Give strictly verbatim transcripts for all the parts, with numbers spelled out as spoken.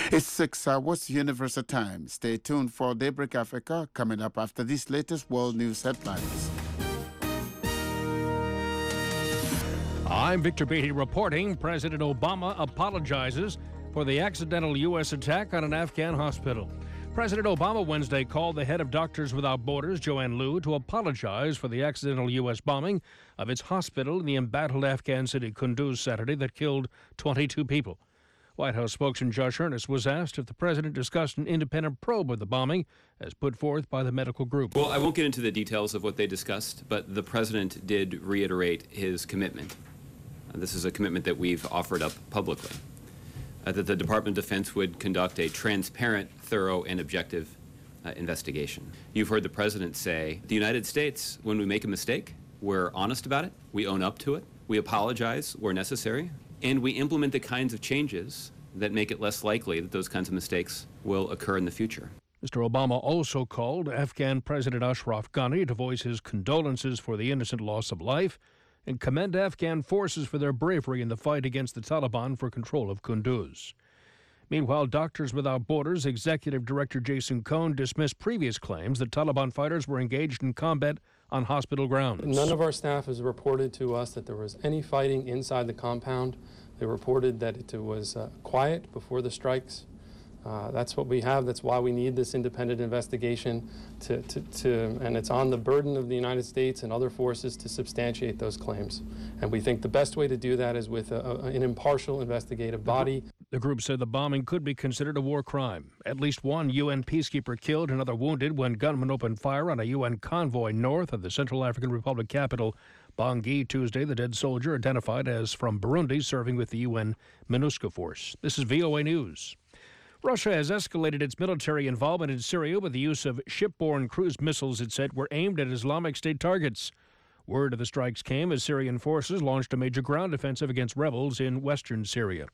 It's six hours Universal Time. Stay tuned for Daybreak Africa coming up after these latest world news headlines. I'm Victor Beatty reporting President Obama apologizes for the accidental U S attack on an Afghan hospital. President Obama Wednesday called the head of Doctors Without Borders, Joanne Liu, to apologize for the accidental U S bombing of its hospital in the embattled Afghan city Kunduz Saturday that killed twenty-two people. White House spokesman Josh Earnest was asked if the president discussed an independent probe of the bombing as put forth by the medical group. Well, I won't get into the details of what they discussed, but the president did reiterate his commitment. Uh, this is a commitment that we've offered up publicly, uh, that the Department of Defense would conduct a transparent, thorough, and objective uh, investigation. You've heard the president say, the United States, when we make a mistake, we're honest about it, we own up to it, we apologize where necessary, and we implement the kinds of changes that make it less likely that those kinds of mistakes will occur in the future. Mister Obama also called Afghan President Ashraf Ghani to voice his condolences for the innocent loss of life and commend Afghan forces for their bravery in the fight against the Taliban for control of Kunduz. Meanwhile, Doctors Without Borders Executive Director Jason Cohn dismissed previous claims that Taliban fighters were engaged in combat on hospital grounds. None of our staff has reported to us that there was any fighting inside the compound. They reported that it was uh, quiet before the strikes. Uh, that's what we have. That's why we need this independent investigation to, to, to, and it's on the burden of the United States and other forces to substantiate those claims. And we think the best way to do that is with a, a, an impartial investigative body. The group said the bombing could be considered a war crime. At least one U N peacekeeper killed, another wounded when gunmen opened fire on a U N convoy north of the Central African Republic capital, Bangui, Tuesday. The dead soldier identified as from Burundi, serving with the U N MINUSCA force. This is V O A News. Russia has escalated its military involvement in Syria with the use of shipborne cruise missiles it said were aimed at Islamic State targets. Word of the strikes came as Syrian forces launched a major ground offensive against rebels in western Syria.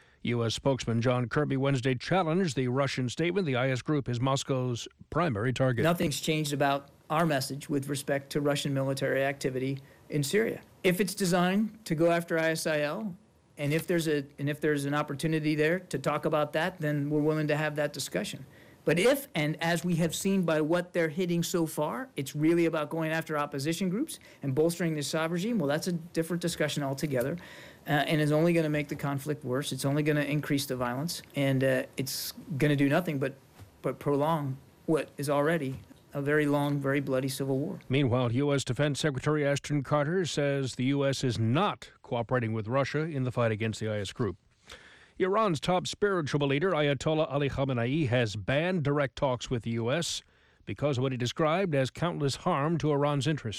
U S spokesman John Kirby Wednesday challenged the Russian statement the I S group is Moscow's primary target. Nothing's changed about our message with respect to Russian military activity in Syria. If it's designed to go after I S I L, and if there's a and if there's an opportunity there to talk about that, then we're willing to have that discussion. But if, and as we have seen by what they're hitting so far, it's really about going after opposition groups and bolstering the Assad regime, well, that's a different discussion altogether, uh, and is only going to make the conflict worse. It's only going to increase the violence, and uh, it's going to do nothing but, but prolong what is already a very long, very bloody civil war. Meanwhile, U S Defense Secretary Ashton Carter says the U S is not cooperating with Russia in the fight against the I S group. Iran's top spiritual leader, Ayatollah Ali Khamenei, has banned direct talks with the U S because of what he described as countless harm to Iran's interests.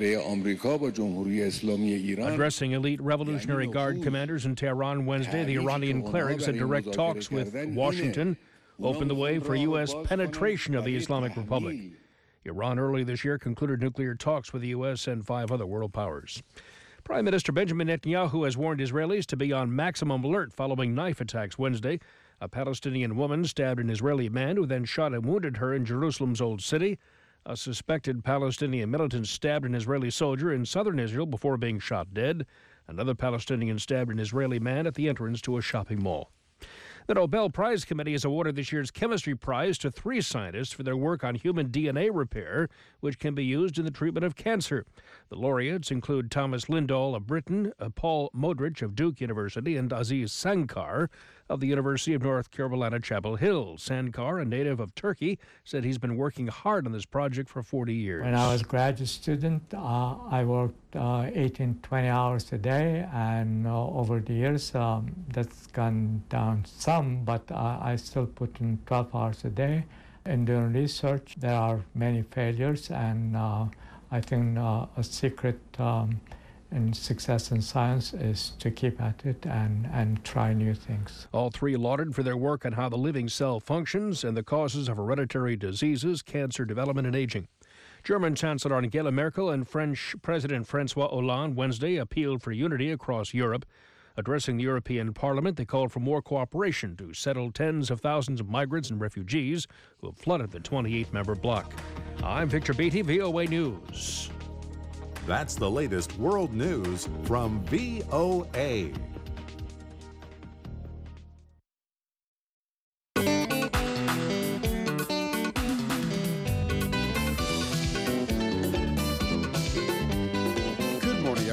Addressing elite Revolutionary Guard commanders in Tehran Wednesday, the Iranian cleric said direct talks with Washington opened the way for U S penetration of the Islamic Republic. Iran early this year concluded nuclear talks with the U S and five other world powers. Prime Minister Benjamin Netanyahu has warned Israelis to be on maximum alert following knife attacks Wednesday. A Palestinian woman stabbed an Israeli man who then shot and wounded her in Jerusalem's Old City. A suspected Palestinian militant stabbed an Israeli soldier in southern Israel before being shot dead. Another Palestinian stabbed an Israeli man at the entrance to a shopping mall. The Nobel Prize Committee has awarded this year's Chemistry Prize to three scientists for their work on human D N A repair, which can be used in the treatment of cancer. The laureates include Thomas Lindahl of Britain, uh, Paul Modrich of Duke University, and Aziz Sankar of the University of North Carolina, Chapel Hill. Sankar, a native of Turkey, said he's been working hard on this project for forty years. When I was a graduate student, uh, I worked uh, eighteen, twenty hours a day, and uh, over the years, um, that's gone down some, but uh, I still put in twelve hours a day. In doing research, there are many failures, and uh, I think uh, a secret um, in success in science is to keep at it and, and try new things. All three lauded for their work on how the living cell functions and the causes of hereditary diseases, cancer development, and aging. German Chancellor Angela Merkel and French President Francois Hollande Wednesday appealed for unity across Europe. Addressing the European Parliament, they called for more cooperation to settle tens of thousands of migrants and refugees who have flooded the twenty-eight member bloc. I'm Victor Beatty, V O A News. That's the latest world news from V O A.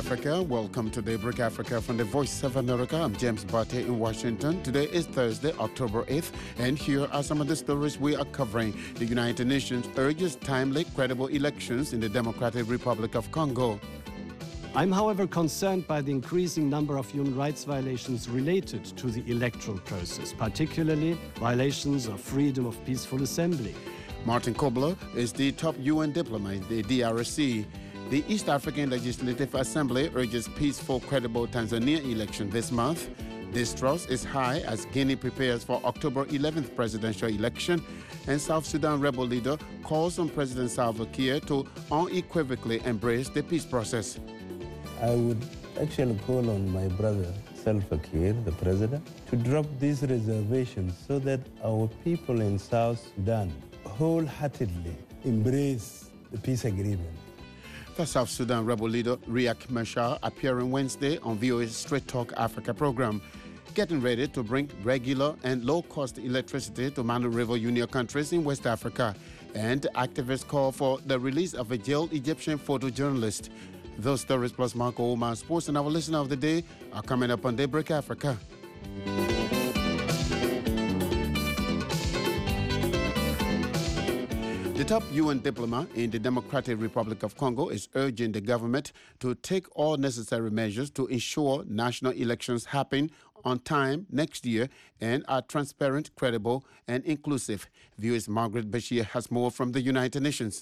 Africa. Welcome to Daybreak Africa from the Voice of America. I'm James Bate in Washington. Today is Thursday, October eighth, and here are some of the stories we are covering. The United Nations urges timely, credible elections in the Democratic Republic of Congo. I'm, however, concerned by the increasing number of human rights violations related to the electoral process, particularly violations of freedom of peaceful assembly. Martin Kobler is the top U N diplomat in the D R C. The East African Legislative Assembly urges peaceful, credible Tanzania election this month. Distrust is high as Guinea prepares for October eleventh presidential election, and South Sudan rebel leader calls on President Salva Kiir to unequivocally embrace the peace process. I would actually call on my brother Salva Kiir, the president, to drop these reservations so that our people in South Sudan wholeheartedly embrace the peace agreement. The South Sudan rebel leader Riek Machar appearing Wednesday on V O A's Straight Talk Africa program, getting ready to bring regular and low-cost electricity to Manu River Union countries in West Africa. And activists call for the release of a jailed Egyptian photojournalist. Those stories plus Marco Omar Sports and our listener of the day are coming up on Daybreak Africa. The top U N diplomat in the Democratic Republic of Congo is urging the government to take all necessary measures to ensure national elections happen on time next year and are transparent, credible, and inclusive. V O A's Margaret Bashir has more from the United Nations.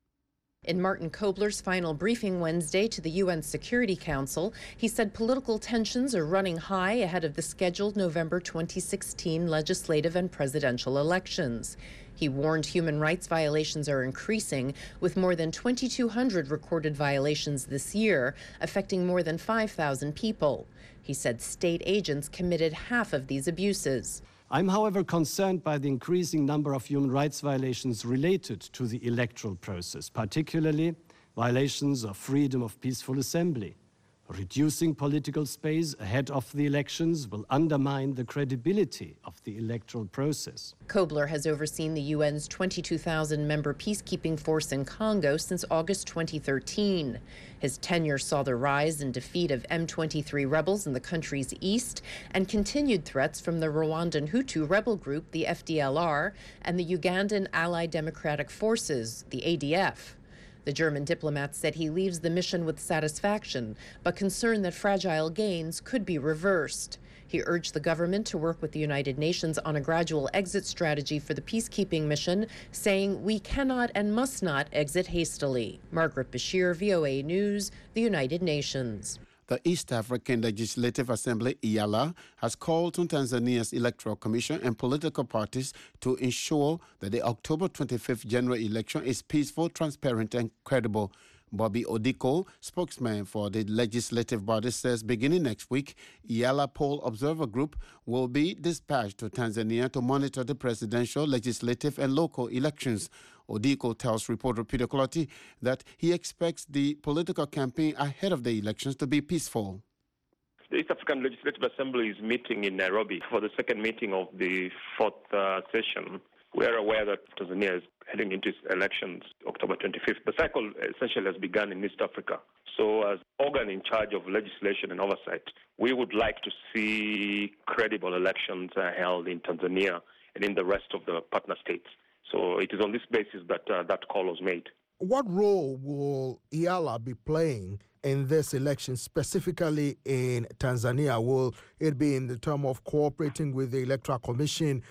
In Martin Kobler's final briefing Wednesday to the U N Security Council, he said political tensions are running high ahead of the scheduled November twenty sixteen legislative and presidential elections. He warned human rights violations are increasing, with more than twenty-two hundred recorded violations this year, affecting more than five thousand people. He said state agents committed half of these abuses. I'm, however, concerned by the increasing number of human rights violations related to the electoral process, particularly violations of freedom of peaceful assembly. Reducing political space ahead of the elections will undermine the credibility of the electoral process. Kobler has overseen the U N's twenty-two thousand member peacekeeping force in Congo since August twenty thirteen. His tenure saw the rise and defeat of M twenty-three rebels in the country's east and continued threats from the Rwandan Hutu rebel group, the F D L R, and the Ugandan Allied Democratic Forces, the A D F. The German diplomat said he leaves the mission with satisfaction, but concerned that fragile gains could be reversed. He urged the government to work with the United Nations on a gradual exit strategy for the peacekeeping mission, saying we cannot and must not exit hastily. Margaret Bashir, V O A News, the United Nations. The East African Legislative Assembly, EALA, has called on Tanzania's Electoral Commission and political parties to ensure that the October twenty-fifth general election is peaceful, transparent, and credible. Bobby Odiko, spokesman for the legislative body, says beginning next week, EALA Poll Observer Group will be dispatched to Tanzania to monitor the presidential, legislative, and local elections. Odiko tells reporter Peter Clottey that he expects the political campaign ahead of the elections to be peaceful. The East African Legislative Assembly is meeting in Nairobi for the second meeting of the fourth uh, session. We are aware that Tanzania is heading into its elections October twenty-fifth. The cycle essentially has begun in East Africa. So as organ in charge of legislation and oversight, we would like to see credible elections uh, held in Tanzania and in the rest of the partner states. So it is on this basis that uh, that call was made. What role will EALA be playing in this election, specifically in Tanzania? Will it be in the term of cooperating with the Electoral Commission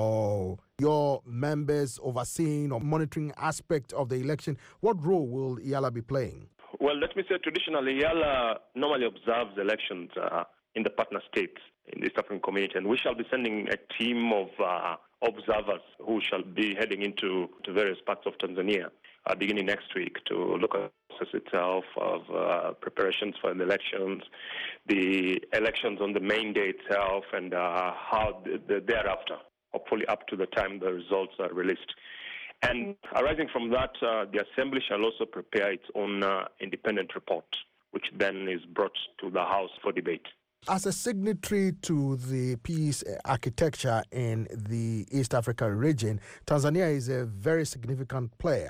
or your members overseeing or monitoring aspect of the election? What role will EALA be playing? Well, let me say traditionally, EALA normally observes elections uh, in the partner states in the East African community, and we shall be sending a team of uh, observers who shall be heading into to various parts of Tanzania uh, beginning next week to look at the process itself of uh, preparations for the elections, the elections on the main day itself, and uh, how the, the thereafter, hopefully up to the time the results are released. And arising from that, uh, the Assembly shall also prepare its own uh, independent report, which then is brought to the House for debate. As a signatory to the peace architecture in the East African region, Tanzania is a very significant player.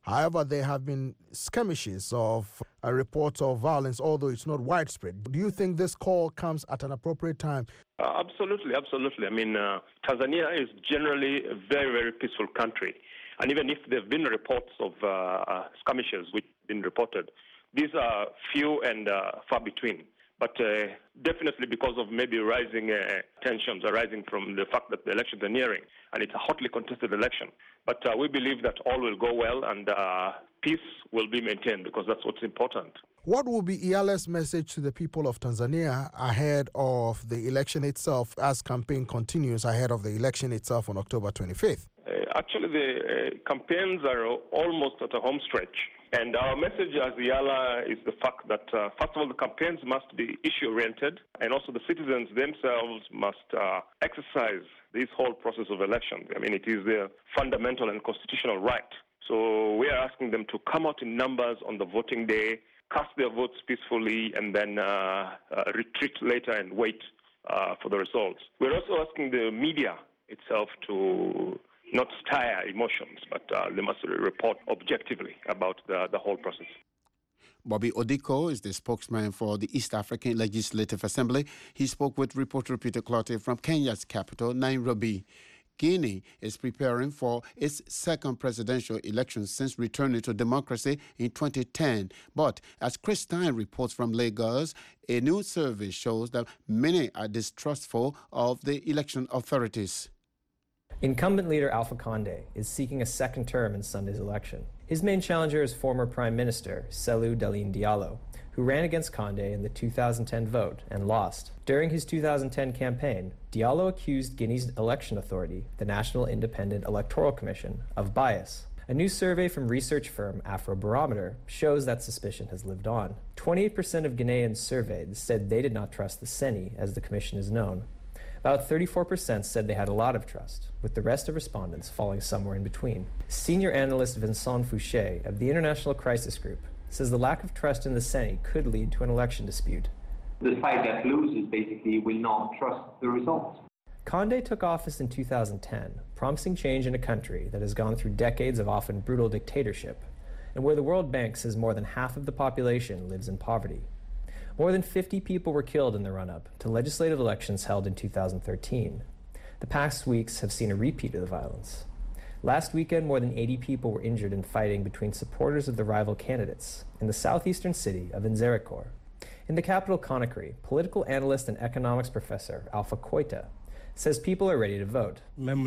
However, there have been skirmishes of uh, reports of violence, although it's not widespread. Do you think this call comes at an appropriate time? Uh, absolutely, absolutely. I mean, uh, Tanzania is generally a very, very peaceful country. And even if there have been reports of uh, uh, skirmishes which have been reported, these are few and uh, far between. But uh, definitely because of maybe rising uh, tensions arising from the fact that the elections are nearing, and it's a hotly contested election. But uh, we believe that all will go well and uh, peace will be maintained, because that's what's important. What will be IALA's message to the people of Tanzania ahead of the election itself, as campaign continues ahead of the election itself on October twenty-fifth? Uh, actually, the uh, campaigns are almost at a home stretch. And our message as IALA is the fact that, uh, first of all, the campaigns must be issue-oriented, and also the citizens themselves must uh, exercise this whole process of elections. I mean, it is their fundamental and constitutional right. So we are asking them to come out in numbers on the voting day, cast their votes peacefully, and then uh, uh, retreat later and wait uh, for the results. We're also asking the media itself to not stir emotions, but uh, they must report objectively about the, the whole process. Bobby Odiko is the spokesman for the East African Legislative Assembly. He spoke with reporter Peter Clottey from Kenya's capital, Nairobi. Guinea is preparing for its second presidential election since returning to democracy in twenty ten. But as Chris Stein reports from Lagos, a new survey shows that many are distrustful of the election authorities. Incumbent leader Alpha Conde is seeking a second term in Sunday's election. His main challenger is former Prime Minister Cellou Dalein Diallo, who ran against Conde in the two thousand ten vote and lost. During his two thousand ten campaign, Diallo accused Guinea's election authority, the National Independent Electoral Commission, of bias. A new survey from research firm Afrobarometer shows that suspicion has lived on. twenty-eight percent of Guineans surveyed said they did not trust the CENI, as the commission is known. About thirty-four percent said they had a lot of trust, with the rest of respondents falling somewhere in between. Senior analyst Vincent Fouché of the International Crisis Group says the lack of trust in the CENI could lead to an election dispute. The side that loses basically will not trust the results. Conde took office in two thousand ten, promising change in a country that has gone through decades of often brutal dictatorship, and where the World Bank says more than half of the population lives in poverty. More than fifty people were killed in the run-up to legislative elections held in two thousand thirteen. The past weeks have seen a repeat of the violence. Last weekend, more than eighty people were injured in fighting between supporters of the rival candidates in the southeastern city of Nzerekor. In the capital Conakry, political analyst and economics professor Alpha Koita says people are ready to vote.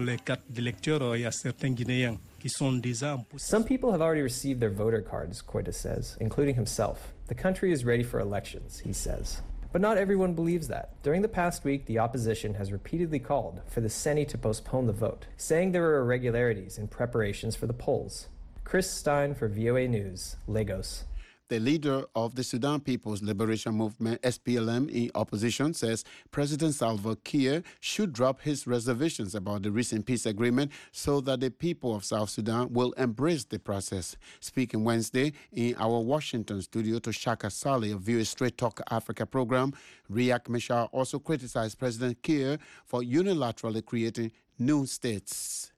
Some people have already received their voter cards, Koita says, including himself. The country is ready for elections, he says. But not everyone believes that. During the past week, the opposition has repeatedly called for the CENI to postpone the vote, saying there are irregularities in preparations for the polls. Chris Stein for V O A News, Lagos. The leader of the Sudan People's Liberation Movement, S P L M, in opposition, says President Salva Kiir should drop his reservations about the recent peace agreement so that the people of South Sudan will embrace the process. Speaking Wednesday in our Washington studio to Shaka Sali of V O A Straight Talk Africa program, Riek Machar also criticized President Kiir for unilaterally creating new states.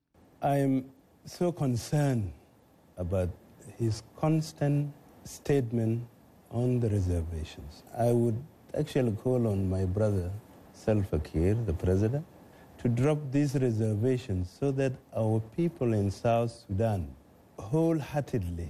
I am so concerned about his constant statement on the reservations. I would actually call on my brother Salva Kiir, the president, to drop these reservations so that our people in South Sudan wholeheartedly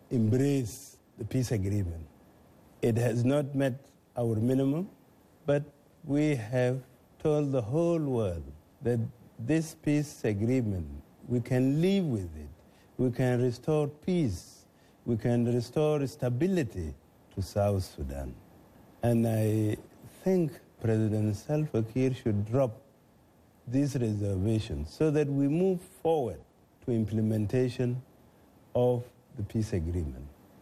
embrace the peace agreement. It has not met our minimum, but we have told the whole world that this peace agreement, we can live with it. We can restore peace. We can restore stability to South Sudan. And I think President Salva Kiir should drop these reservations so that we move forward to implementation of the peace agreement.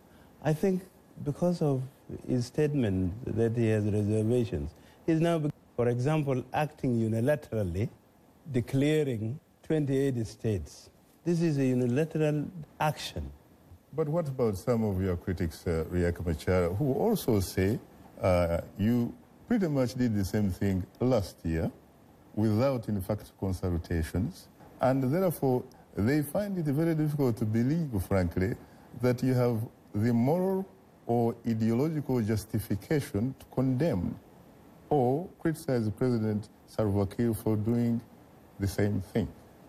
I think because of his statement that he has reservations, he's now, for example, acting unilaterally, declaring twenty-eight states. This is a unilateral action. But what about some of your critics, uh, Riek Machar, who also say uh, you pretty much did the same thing last year without, in fact, consultations, and therefore they find it very difficult to believe, frankly, that you have the moral or ideological justification to condemn or criticize President Salva Kiir for doing the same thing.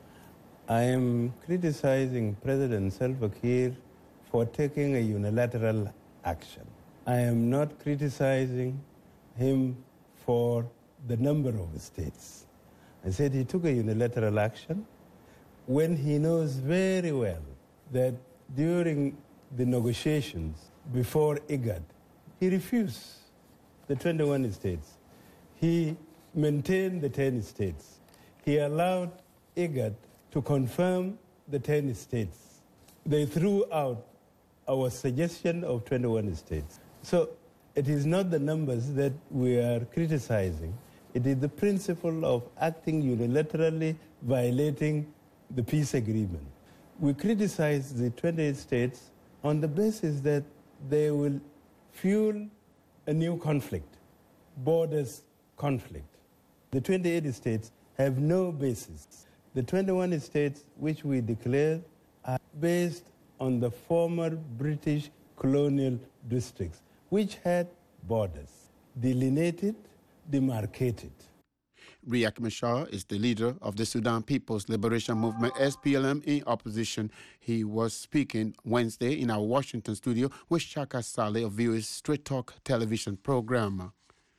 I am criticizing President Salva Kiir for taking a unilateral action. I am not criticizing him for the number of states. I said he took a unilateral action when he knows very well that during the negotiations before IGAD, he refused the twenty-one states. He maintained the ten states. He allowed IGAD to confirm the ten states. They threw out our suggestion of twenty-one states. So it is not the numbers that we are criticizing. It is the principle of acting unilaterally, violating the peace agreement. We criticize the twenty-eight states on the basis that they will fuel a new conflict, borders conflict. The twenty-eight states have no basis. The twenty-one states which we declared are based on the former British colonial districts, which had borders, delineated, demarcated. Riek Machar is the leader of the Sudan People's Liberation Movement, S P L M, in opposition. He was speaking Wednesday in our Washington studio with Shaka Saleh of V O A's Straight Talk television program.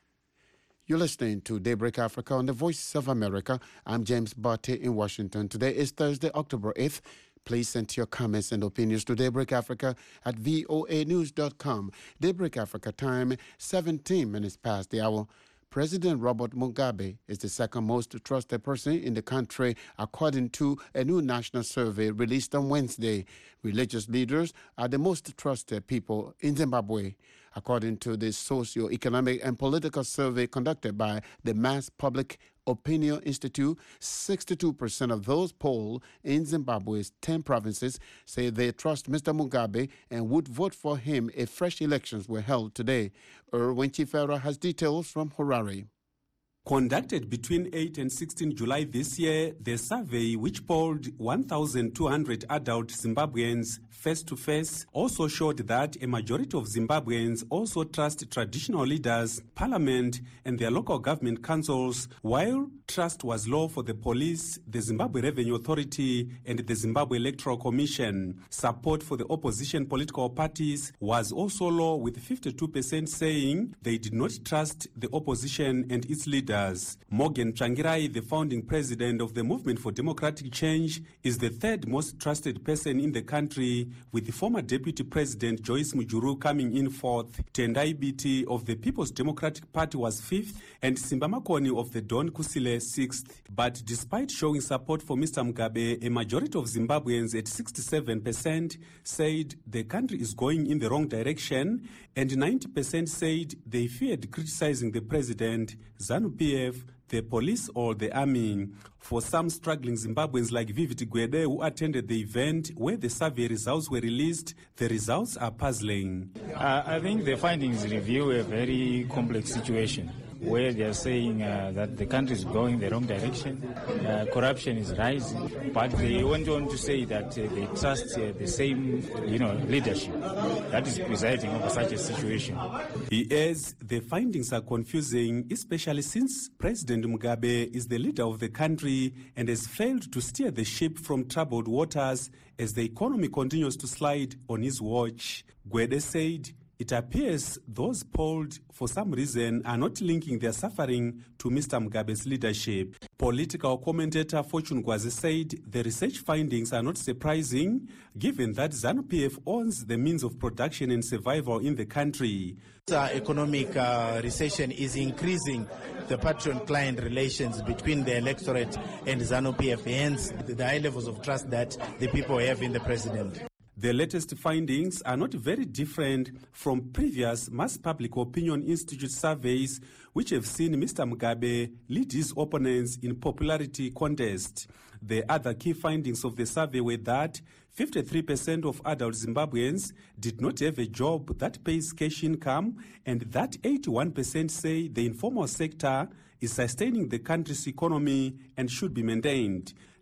You're listening to Daybreak Africa on the Voice of America. I'm James Barty in Washington. Today is Thursday, October eighth. Please send your comments and opinions to Daybreak Africa at voa news dot com. Daybreak Africa time, seventeen minutes past the hour. President Robert Mugabe is the second most trusted person in the country, according to a new national survey released on Wednesday. Religious leaders are the most trusted people in Zimbabwe. According to the socio-economic and political survey conducted by the Mass Public Opinion Institute, sixty-two percent of those polled in Zimbabwe's ten provinces say they trust Mister Mugabe and would vote for him if fresh elections were held today. Erwin Chifera has details from Harare. Conducted between eighth and sixteenth July this year, the survey, which polled one thousand two hundred adult Zimbabweans face-to-face, also showed that a majority of Zimbabweans also trust traditional leaders, parliament, and their local government councils, while trust was low for the police, the Zimbabwe Revenue Authority, and the Zimbabwe Electoral Commission. Support for the opposition political parties was also low, with fifty-two percent saying they did not trust the opposition and its leaders. Morgan Tsvangirai, the founding president of the Movement for Democratic Change, is the third most trusted person in the country, with the former Deputy President Joyce Mujuru coming in fourth. Tendai Biti of the People's Democratic Party was fifth, and Simba Makoni of the Don Kusile sixth. But despite showing support for Mister Mugabe, a majority of Zimbabweans at sixty-seven percent said the country is going in the wrong direction, and ninety percent said they feared criticizing the president, ZANU-P F, the police or the army. For some struggling Zimbabweans like Vivid Gwede, who attended the event where the survey results were released, the results are puzzling. Uh, I think the findings reveal a very complex situation, where they are saying uh, that the country is going the wrong direction, uh, corruption is rising, but they went on to say that uh, they trust uh, the same, you know, leadership that is presiding over such a situation. He adds the findings are confusing, especially since President Mugabe is the leader of the country and has failed to steer the ship from troubled waters as the economy continues to slide on his watch. Gwede said it appears those polled, for some reason, are not linking their suffering to Mister Mugabe's leadership. Political commentator Fortune Gwazi said the research findings are not surprising, given that ZANU-P F owns the means of production and survival in the country. The economic uh, recession is increasing the patron-client relations between the electorate and ZANU-P F, hence the high levels of trust that the people have in the president. The latest findings are not very different from previous Mass Public Opinion Institute surveys, which have seen Mister Mugabe lead his opponents in popularity contest. The other key findings of the survey were that fifty-three percent of adult Zimbabweans did not have a job that pays cash income, and that eighty-one percent say the informal sector is sustaining the country's economy and should be maintained.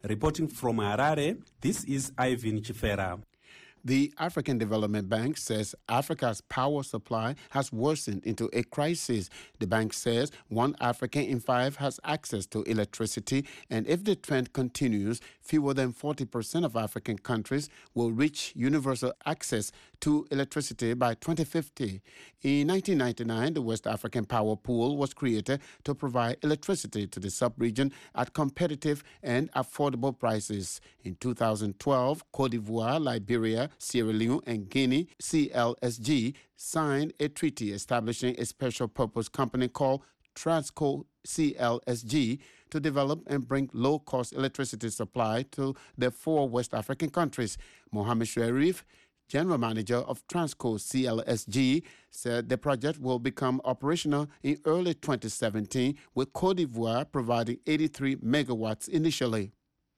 Reporting from Harare, this is Ivan Chifera. The African Development Bank says Africa's power supply has worsened into a crisis. The bank says one African in five has access to electricity, and if the trend continues, fewer than forty percent of African countries will reach universal access to electricity by twenty fifty. In nineteen ninety-nine, the West African Power Pool was created to provide electricity to the sub-region at competitive and affordable prices. In two thousand twelve, Côte d'Ivoire, Liberia, Sierra Leone, and Guinea, C L S G, signed a treaty establishing a special purpose company called Transco C L S G to develop and bring low-cost electricity supply to the four West African countries. Mohamed Sharif, General Manager of Transco C L S G, said the project will become operational in early twenty seventeen, with Côte d'Ivoire providing eighty-three megawatts initially.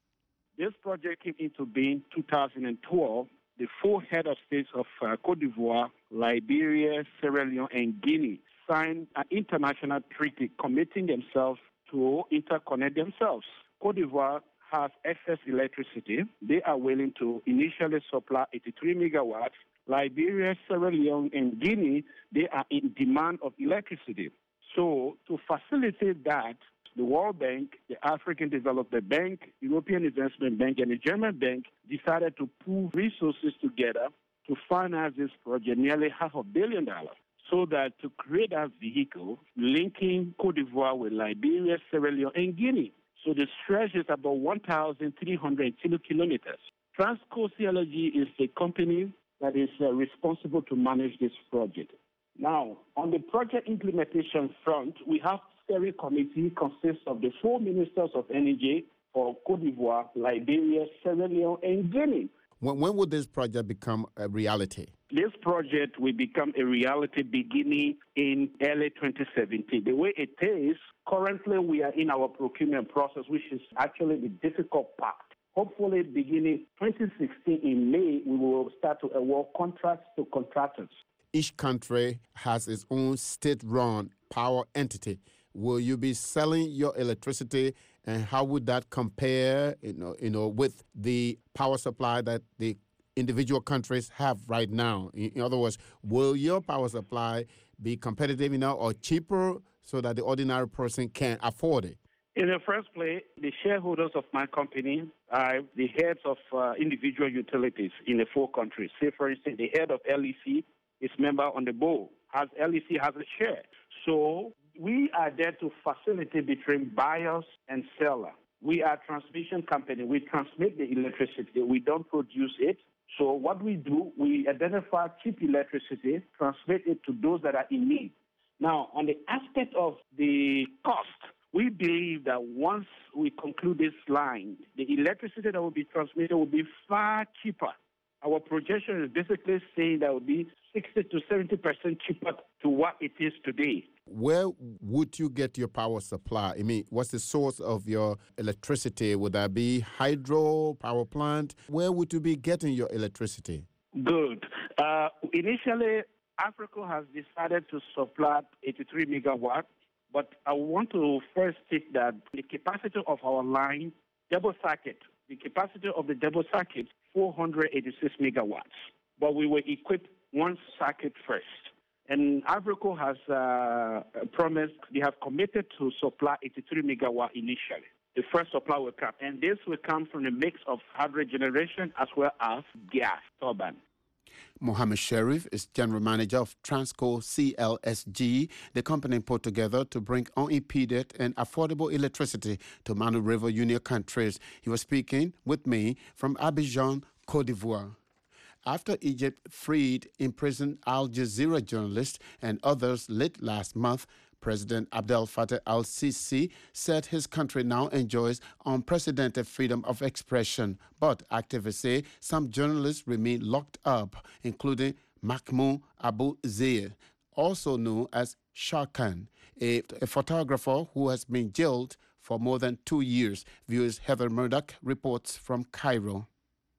This project came into being two thousand twelve. The four head of states of uh, Côte d'Ivoire, Liberia, Sierra Leone, and Guinea signed an international treaty committing themselves to interconnect themselves. Côte d'Ivoire has excess electricity. They are willing to initially supply eighty-three megawatts. Liberia, Sierra Leone, and Guinea, they are in demand of electricity. So to facilitate that, the World Bank, the African Development Bank, European Investment Bank, and the German Bank decided to pool resources together to finance this project, nearly half a billion dollars, so that to create a vehicle linking Côte d'Ivoire with Liberia, Sierra Leone, and Guinea. So the stretch is about one thousand three hundred kilometers. Transco C L S G is the company that is uh, responsible to manage this project. Now, on the project implementation front, we have steering committee consists of the four ministers of energy for Côte d'Ivoire, Liberia, Sierra Leone, and Guinea. When, when would this project become a reality? This project will become a reality beginning in early twenty seventeen. The way it is, currently we are in our procurement process, which is actually the difficult part. Hopefully, beginning twenty sixteen in May, we will start to award contracts to contractors. Each country has its own state-run power entity. Will you be selling your electricity, and how would that compare, you know, you know, with the power supply that the individual countries have right now? In other words, will your power supply be competitive enough or cheaper so that the ordinary person can afford it? In the first place, the shareholders of my company are the heads of uh, individual utilities in the four countries. Say, for instance, the head of L E C is member on the board. Has L E C has a share. So we are there to facilitate between buyers and seller. We are a transmission company. We transmit the electricity. We don't produce it. So what we do, we identify cheap electricity, transmit it to those that are in need. Now, on the aspect of the cost, we believe that once we conclude this line, the electricity that will be transmitted will be far cheaper. Our projection is basically saying that it will be sixty to seventy percent cheaper to what it is today. Where would you get your power supply? I mean, what's the source of your electricity? Would that be hydro, power plant? Where would you be getting your electricity? Good. Uh, initially, Africa has decided to supply eighty-three megawatts, but I want to first state that the capacity of our line, double circuit, the capacity of the double circuit, four hundred eighty-six megawatts. But we were equipped one circuit first. And Africa has uh, promised, they have committed to supply eighty-three megawatts initially. The first supply will come. And this will come from a mix of hydro generation as well as gas turbine. Mohamed Sharif is General Manager of Transco C L S G, the company put together to bring unimpeded and affordable electricity to Manu River Union countries. He was speaking with me from Abidjan, Côte d'Ivoire. After Egypt freed imprisoned Al Jazeera journalists and others late last month, President Abdel Fattah al-Sisi said his country now enjoys unprecedented freedom of expression. But activists say some journalists remain locked up, including Mahmoud Abu Zair, also known as Sharkan, a, a photographer who has been jailed for more than two years. Viewers Heather Murdoch reports from Cairo.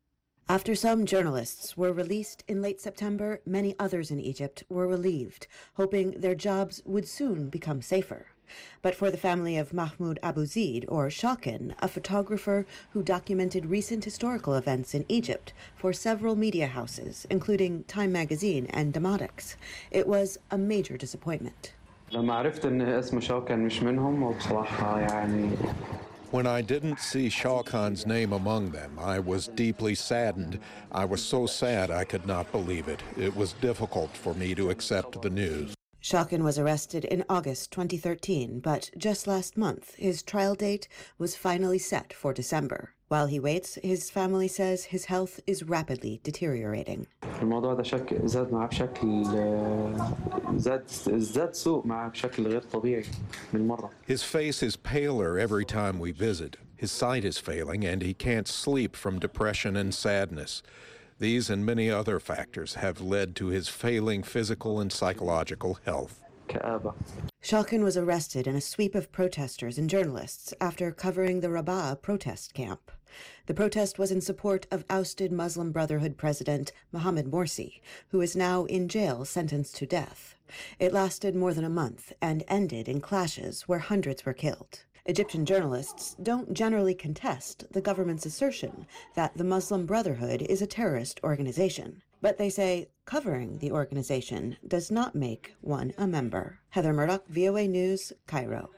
After some journalists were released in late September, many others in Egypt were relieved, hoping their jobs would soon become safer. but for the family of Mahmoud Abu Zeid, or Shakin, a photographer who documented recent historical events in Egypt for several media houses, including Time magazine and Demotics. It was a major disappointment. When I didn't see Shah Khan's name among them, I was deeply saddened. I was so sad I could not believe it. It was difficult for me to accept the news. Shakin was arrested in August twenty thirteen, but just last month, his trial date was finally set for December. While he waits, his family says his health is rapidly deteriorating. His face is paler every time we visit. His sight is failing, and he can't sleep from depression and sadness. These and many other factors have led to his failing physical and psychological health. Shakin was arrested in a sweep of protesters and journalists after covering the Rabaa protest camp. The protest was in support of ousted Muslim Brotherhood President Mohamed Morsi, who is now in jail sentenced to death. It lasted more than a month and ended in clashes where hundreds were killed. Egyptian journalists don't generally contest the government's assertion that the Muslim Brotherhood is a terrorist organization, but they say covering the organization does not make one a member. Heather Murdoch, V O A News, Cairo.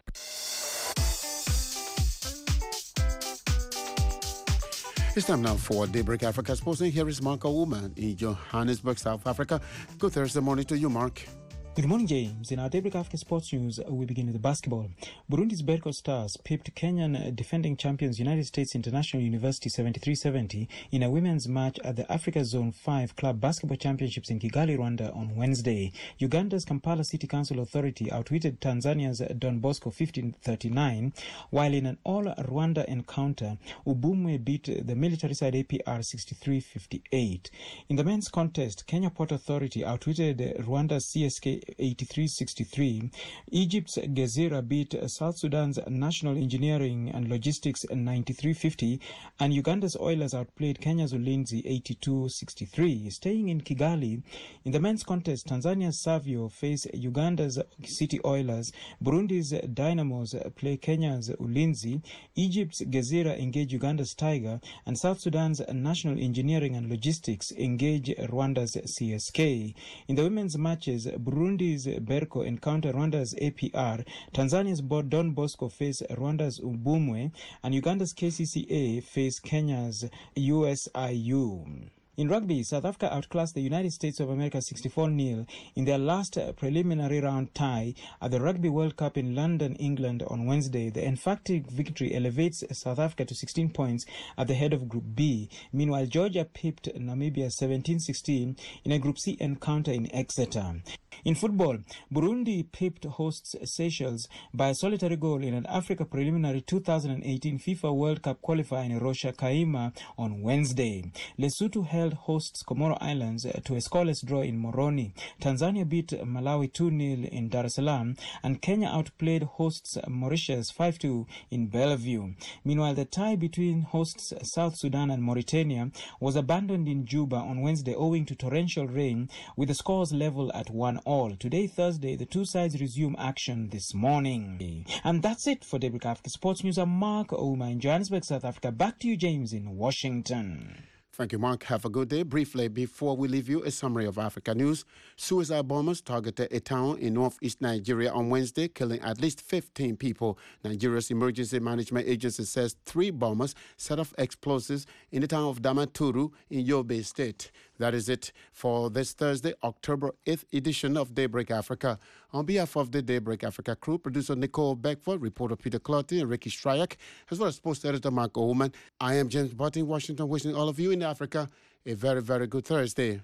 It's time now for Daybreak Africa Sports, and here is Mark Ouma in Johannesburg, South Africa. Good Thursday morning to you, Mark. Good morning, James. In our Daybreak Africa Sports News, we begin with the basketball. Burundi's Berco Stars pipped Kenyan defending champions United States International University seventy-three seventy in a women's match at the Africa Zone five Club Basketball Championships in Kigali, Rwanda on Wednesday. Uganda's Kampala City Council Authority outwitted Tanzania's Don Bosco fifteen thirty-nine, while in an all-Rwanda encounter, Ubumwe beat the military side A P R sixty-three fifty-eight. In the men's contest, Kenya Port Authority outwitted Rwanda's C S K eighty-three sixty-three. Egypt's Gezira beat South Sudan's National Engineering and Logistics ninety-three fifty, and Uganda's Oilers outplayed Kenya's Ulinzi eighty-two sixty-three. Staying in Kigali, in the men's contest, Tanzania's Savio face Uganda's City Oilers, Burundi's Dynamos play Kenya's Ulinzi, Egypt's Gezira engage Uganda's Tiger, and South Sudan's National Engineering and Logistics engage Rwanda's C S K. In the women's matches, Burundi's Berco encounter Rwanda's A P R, Tanzania's Don Bosco face Rwanda's Ubumwe, and Uganda's K C C A face Kenya's U S I U. In rugby, South Africa outclassed the United States of America sixty-four nil in their last preliminary round tie at the Rugby World Cup in London, England on Wednesday. The emphatic victory elevates South Africa to sixteen points at the head of Group B. Meanwhile, Georgia pipped Namibia seventeen sixteen in a Group C encounter in Exeter. In football, Burundi pipped hosts Seychelles by a solitary goal in an Africa preliminary two thousand eighteen FIFA World Cup qualifier in Rocha Kaima on Wednesday. Lesotho held hosts Comoro Islands to a scoreless draw in Moroni. Tanzania beat Malawi two nil in Dar es Salaam, and Kenya outplayed hosts Mauritius five two in Bellevue. Meanwhile, the tie between hosts South Sudan and Mauritania was abandoned in Juba on Wednesday owing to torrential rain, with the scores level at one all. Today, Thursday, the two sides resume action this morning. And that's it for Daybreak Africa Sports News. I'm Mark Ouma in Johannesburg, South Africa. Back to you, James, in Washington. Thank you, Mark. Have a good day. Briefly, before we leave you, a summary of Africa news. Suicide bombers targeted a town in northeast Nigeria on Wednesday, killing at least fifteen people. Nigeria's Emergency Management Agency says three bombers set off explosives in the town of Damaturu in Yobe State. That is it for this Thursday, October eighth edition of Daybreak Africa. On behalf of the Daybreak Africa crew, producer Nicole Beckford, reporter Peter Clotty, and Ricky Stryak, as well as sports editor Mark Oman, I am James Butt in Washington, wishing all of you in Africa a very, very good Thursday.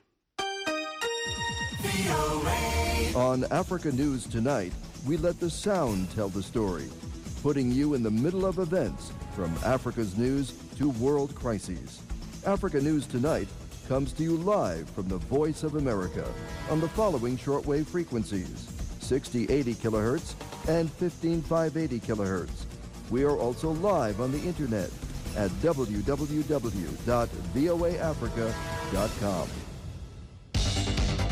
On Africa News Tonight, we let the sound tell the story, putting you in the middle of events from Africa's news to world crises. Africa News Tonight comes to you live from the Voice of America on the following shortwave frequencies: sixty eighty kilohertz and fifteen five eighty kilohertz. We are also live on the internet at w w w dot v o a africa dot com.